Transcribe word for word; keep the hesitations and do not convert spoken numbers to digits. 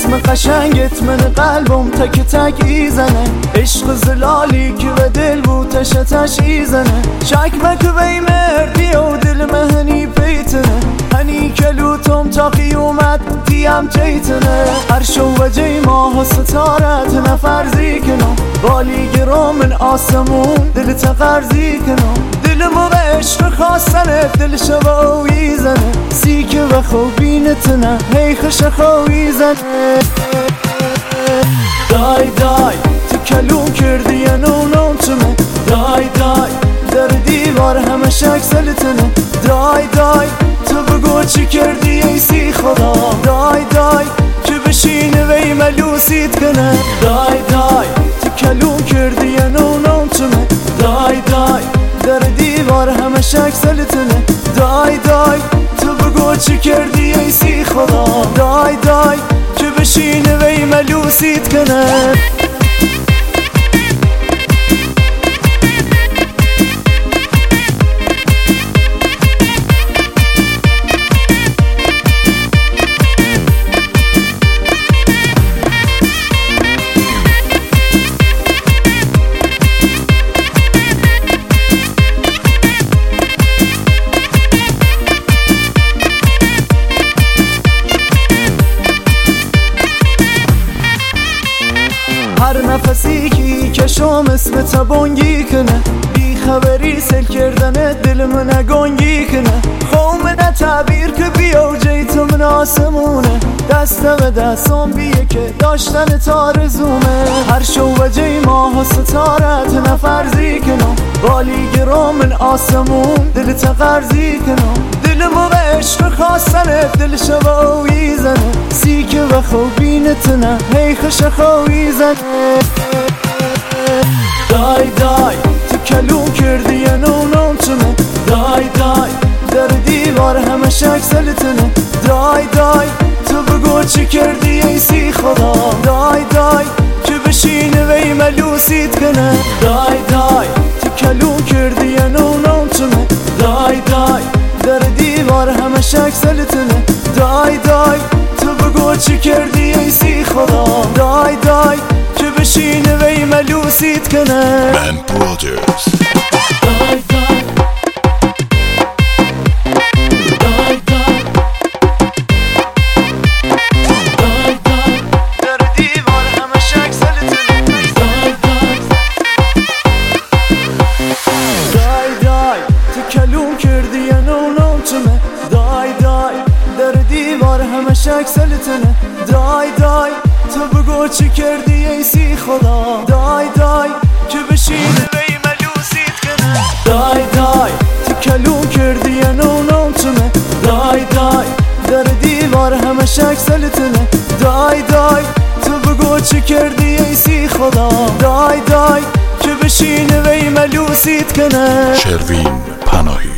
اسم قشنگت من قلبم تک تک ایزنه، عشق زلالی که به دل بود تش تش ایزنه، شک مک وی مردی و دل مهنی پیتنه، هنی کلوتم تا قیومت دیم جیتنه، هر شو و جی ماه و ستارت نفرزی کنم، بالی گرام من آسمون دل تقرزی کنم، دل مو عشق خواستنه دل شباوی زنه، سیکه و خوبینتنه هی خش خوی زنه. دای دای تو کلون کردی یا نونم چمه، دای دای در دیوار همه شک سلتنه، دای دای تو بگو چی کردی ای سی خدا، دای دای که بشینه وی ملوسیت کنه، دای دای تو کلون کردی یا نونم چمه، دای دای در دیوار همه شک سلتنه، دای دای تو بگو چی کردی ای سی خدا، دای دای که بشینه وی ملوسیت کنه. هر نفسی که کشم اسم تبانگی کنه، بی خبری سل کردن دل من گنگی کنه، خوم نه تعبیر که بیا و جیت من آسمونه، دست به دستم بیه که داشتن تارزومه، هر شو و جی ماه و ستارت نفرزی کنم، بالی گرام من آسمون دل تقرزی کنم، دل مو عشق خواستنه دل شباوی زنه، سیکه و خوبینتنه هی خش خوی زنه. دای دای تو کلون کردی یا نونم چمه، دای دای در دیوار همه شک سلتنه، دای دای تو بگو چی کردی ای سی خدا، دای دای که بشینه وی ملوسیت کنه، دای دای تو کلون کردی یا نونم چمه، دای دای در دیوار همه شک سلتنه، دای دای تو بگو چی کردی ای سی خدا، دای دای که بشینه وی ملوسیت کنه. من برادرز دای دای دای دای دای دای در دیوار همه شک سلتنه، دای دای دای دای تو کلون کردی یا نونم چمه، دای دای در دیوار همه شک سلتنه، دای دای تو بگو چی کردی ای سی خدا، دای دای که بشینه وی ملوسیت کنه، دای دای تو کلون کردی یا نونم چمه، دای دای در دیوار همه شک سلتنه، دای دای تو بگو چی کردی ای سی خدا، دای دای که بشینه وی ملوسیت کنه. شروین پناهی.